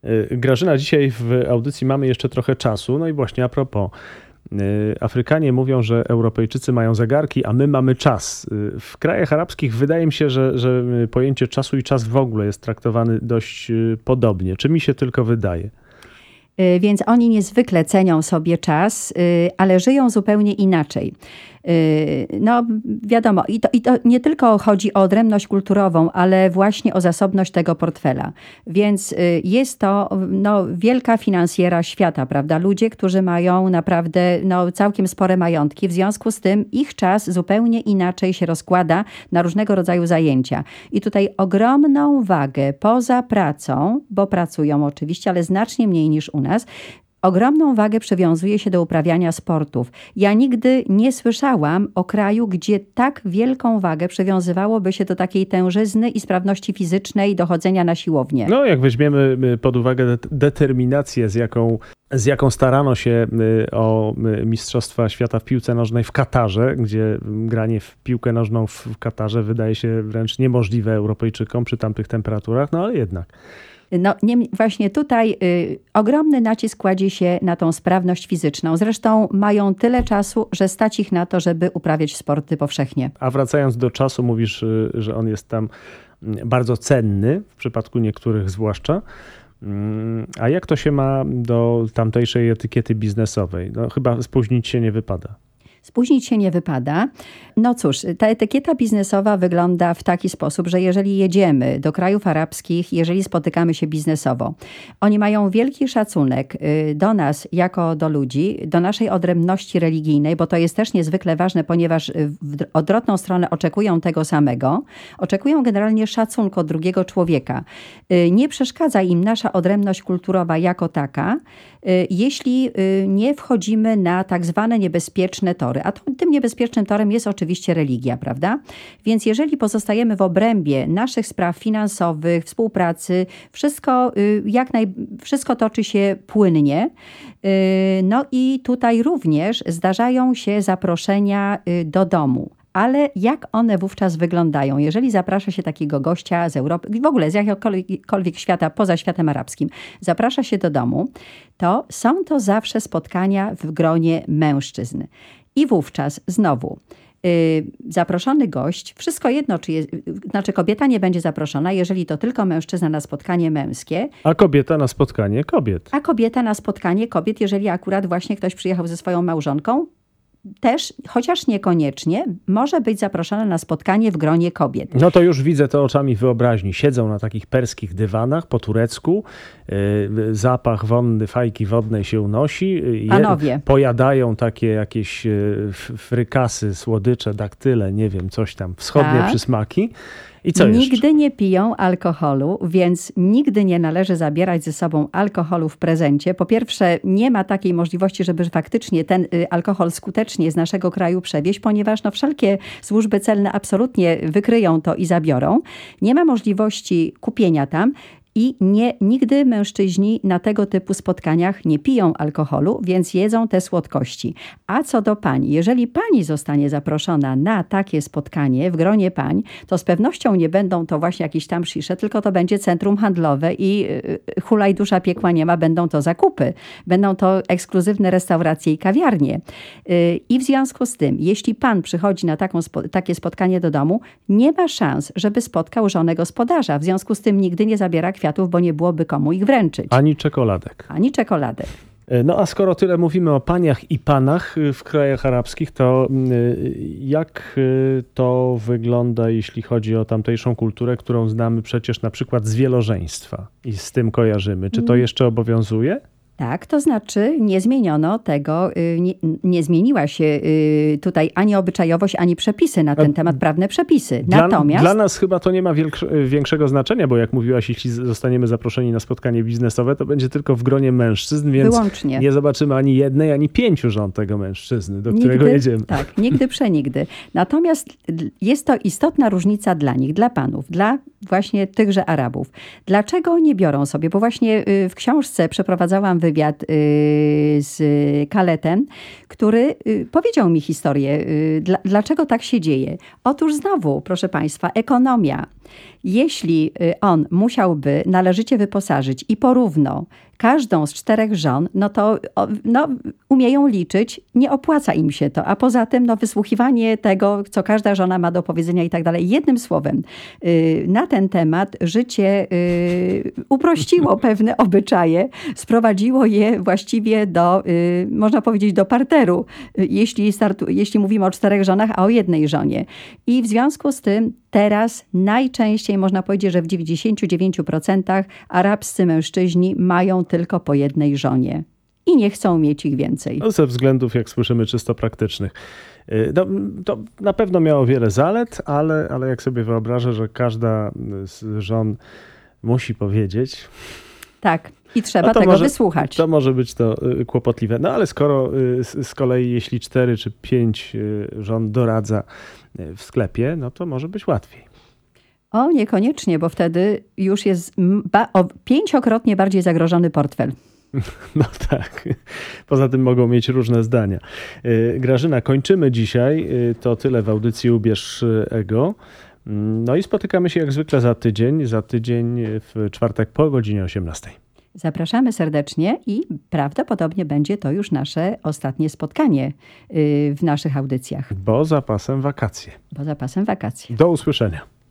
Grażyna, dzisiaj w audycji mamy jeszcze trochę czasu. No i właśnie a propos. Afrykanie mówią, że Europejczycy mają zegarki, a my mamy czas. W krajach arabskich wydaje mi się, że pojęcie czasu i czas w ogóle jest traktowany dość podobnie. Czy mi się tylko wydaje? Więc oni niezwykle cenią sobie czas, ale żyją zupełnie inaczej. No wiadomo, i to nie tylko chodzi o odrębność kulturową, ale właśnie o zasobność tego portfela. Więc jest to wielka finansjera świata, prawda? Ludzie, którzy mają naprawdę całkiem spore majątki. W związku z tym ich czas zupełnie inaczej się rozkłada na różnego rodzaju zajęcia. I tutaj ogromną wagę poza pracą, bo pracują oczywiście, ale znacznie mniej niż u nas, ogromną wagę przywiązuje się do uprawiania sportów. Ja nigdy nie słyszałam o kraju, gdzie tak wielką wagę przywiązywałoby się do takiej tężyzny i sprawności fizycznej do chodzenia na siłownię. No, jak weźmiemy pod uwagę determinację, z jaką starano się o Mistrzostwa Świata w piłce nożnej w Katarze, gdzie granie w piłkę nożną w Katarze wydaje się wręcz niemożliwe Europejczykom przy tamtych temperaturach, no ale jednak. Właśnie tutaj ogromny nacisk kładzie się na tą sprawność fizyczną. Zresztą mają tyle czasu, że stać ich na to, żeby uprawiać sporty powszechnie. A wracając do czasu, mówisz, że on jest tam bardzo cenny, w przypadku niektórych zwłaszcza. A jak to się ma do tamtejszej etykiety biznesowej? No, chyba spóźnić się nie wypada. Spóźnić się nie wypada. No cóż, ta etykieta biznesowa wygląda w taki sposób, że jeżeli jedziemy do krajów arabskich, jeżeli spotykamy się biznesowo, oni mają wielki szacunek do nas jako do ludzi, do naszej odrębności religijnej, bo to jest też niezwykle ważne, ponieważ w odwrotną stronę oczekują tego samego. Oczekują generalnie szacunku od drugiego człowieka. Nie przeszkadza im nasza odrębność kulturowa jako taka, jeśli nie wchodzimy na tak zwane niebezpieczne tory. A tym niebezpiecznym torem jest oczywiście religia, prawda? Więc jeżeli pozostajemy w obrębie naszych spraw finansowych, współpracy, wszystko toczy się płynnie. No i tutaj również zdarzają się zaproszenia do domu. Ale jak one wówczas wyglądają? Jeżeli zaprasza się takiego gościa z Europy, w ogóle z jakiegokolwiek świata, poza światem arabskim, zaprasza się do domu, to są to zawsze spotkania w gronie mężczyzn. I wówczas znowu zaproszony gość, wszystko jedno, kobieta nie będzie zaproszona, jeżeli to tylko mężczyzna na spotkanie męskie. A kobieta na spotkanie kobiet. A kobieta na spotkanie kobiet, jeżeli akurat właśnie ktoś przyjechał ze swoją małżonką, też, chociaż niekoniecznie, może być zaproszona na spotkanie w gronie kobiet. No to już widzę to oczami wyobraźni. Siedzą na takich perskich dywanach po turecku, zapach wonny, fajki wodnej się unosi. Panowie. Pojadają takie jakieś frykasy, słodycze, daktyle, nie wiem, coś tam, wschodnie przysmaki. I co nigdy jeszcze? Nie piją alkoholu, więc nigdy nie należy zabierać ze sobą alkoholu w prezencie. Po pierwsze, nie ma takiej możliwości, żeby faktycznie ten alkohol skutecznie z naszego kraju przewieźć, ponieważ wszelkie służby celne absolutnie wykryją to i zabiorą. Nie ma możliwości kupienia tam. I nigdy mężczyźni na tego typu spotkaniach nie piją alkoholu, więc jedzą te słodkości. A co do pań, jeżeli pani zostanie zaproszona na takie spotkanie w gronie pań, to z pewnością nie będą to właśnie jakieś tam szisze, tylko to będzie centrum handlowe i hulaj dusza piekła nie ma, będą to zakupy. Będą to ekskluzywne restauracje i kawiarnie. I w związku z tym, jeśli pan przychodzi na takie spotkanie do domu, nie ma szans, żeby spotkał żonę gospodarza. W związku z tym nigdy nie zabiera kwiatów, bo nie byłoby komu ich wręczyć. Ani czekoladek. Ani czekoladek. No a skoro tyle mówimy o paniach i panach w krajach arabskich, to jak to wygląda, jeśli chodzi o tamtejszą kulturę, którą znamy przecież na przykład z wielożeństwa i z tym kojarzymy? Czy to jeszcze obowiązuje? Tak, to znaczy nie zmieniono tego, nie zmieniła się tutaj ani obyczajowość, ani przepisy na ten temat, prawne przepisy. Natomiast dla nas chyba to nie ma większego znaczenia, bo jak mówiłaś, jeśli zostaniemy zaproszeni na spotkanie biznesowe, to będzie tylko w gronie mężczyzn, więc wyłącznie. Nie zobaczymy ani jednej, ani 5 żon tego mężczyzny, do którego jedziemy. Tak, nigdy przenigdy. Natomiast jest to istotna różnica dla nich, dla panów, dla właśnie tychże Arabów. Dlaczego nie biorą sobie? Bo właśnie w książce przeprowadzałam wywiad z Kaletem, który powiedział mi historię, dlaczego tak się dzieje. Otóż znowu, proszę państwa, ekonomia. Jeśli on musiałby należycie wyposażyć i porówno każdą z 4 żon, no to umieją liczyć, nie opłaca im się to. A poza tym wysłuchiwanie tego, co każda żona ma do powiedzenia i tak dalej. Jednym słowem, na ten temat życie uprościło pewne obyczaje, sprowadziło je właściwie do, można powiedzieć, do parteru, jeśli mówimy o 4 żonach, a o 1 żonie. I w związku z tym teraz najczęściej można powiedzieć, że w 99% arabscy mężczyźni mają tylko po 1 żonie i nie chcą mieć ich więcej. No, ze względów, jak słyszymy, czysto praktycznych. No, to na pewno miało wiele zalet, ale jak sobie wyobrażę, że każda z żon musi powiedzieć... Tak. I trzeba tego wysłuchać. To może być to kłopotliwe. No ale skoro z kolei jeśli 4 czy 5 żon doradza w sklepie, no to może być łatwiej. O, niekoniecznie, bo wtedy już jest 5-krotnie bardziej zagrożony portfel. No tak. Poza tym mogą mieć różne zdania. Grażyna, kończymy dzisiaj. To tyle w audycji Ubierz Ego. No i spotykamy się jak zwykle za tydzień w czwartek po godzinie 18. Zapraszamy serdecznie i prawdopodobnie będzie to już nasze ostatnie spotkanie w naszych audycjach. Bo za pasem wakacje. Bo za pasem wakacje. Do usłyszenia.